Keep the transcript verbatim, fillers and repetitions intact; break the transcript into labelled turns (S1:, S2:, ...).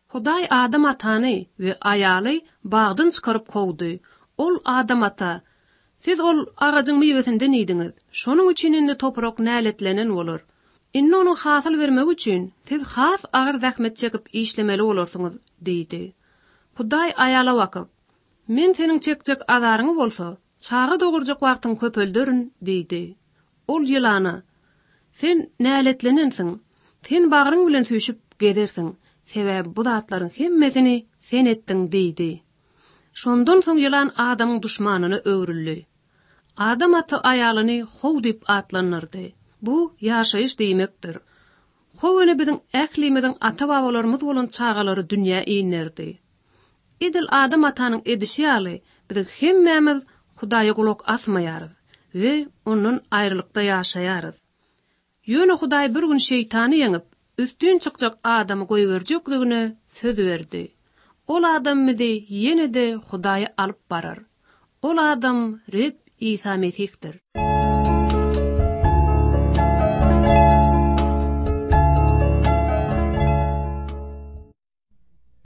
S1: Hudaý adam atany we ayaly bagdan çykaryp kowdy. Ol adam ata, siz ol agajyň meyvesinden ýediňiz. Şonuň üçin indi toprak näletlenen bolar. Indi onu hasyl bermek üçin siz has agyr zähmet çekip işlemeli bolarsyňyz, diýdi. Hudaý ayala wakyp, men seniň çekjek azaryň bolsa, çağa dogurjak wagtyň köpelderin, diýdi. Ol ýylana, sen näletlenensiň, sen bagyryň bilen süýşüp gezersiň, sebäbi bu zatlaryň hemmesini sen etdiň, diýdi. Şondan soň ýylan adamyň duşmanyny öwrüldi. Adam ata ayalyny how diýip atlanyrdy. Bu ýaşaýyş diýmekdir. How ene biziň ählimizin ata-babalarymyz bolan çağalary dünýä inerdi. Edil adam atanyň edişi ýaly biziň hemmemiz Hudaýa gulak asmaýarys we onuň aýrylykda ýaşaýarys. Ýöne Hudaý bir gün şeytany ýeňip üstün çykjak adamy goýberjekdigine söz berdi. Ol adam bizi ýene-de Hudaýa alyp barar. Ol adam Reb İsa Mesihdir.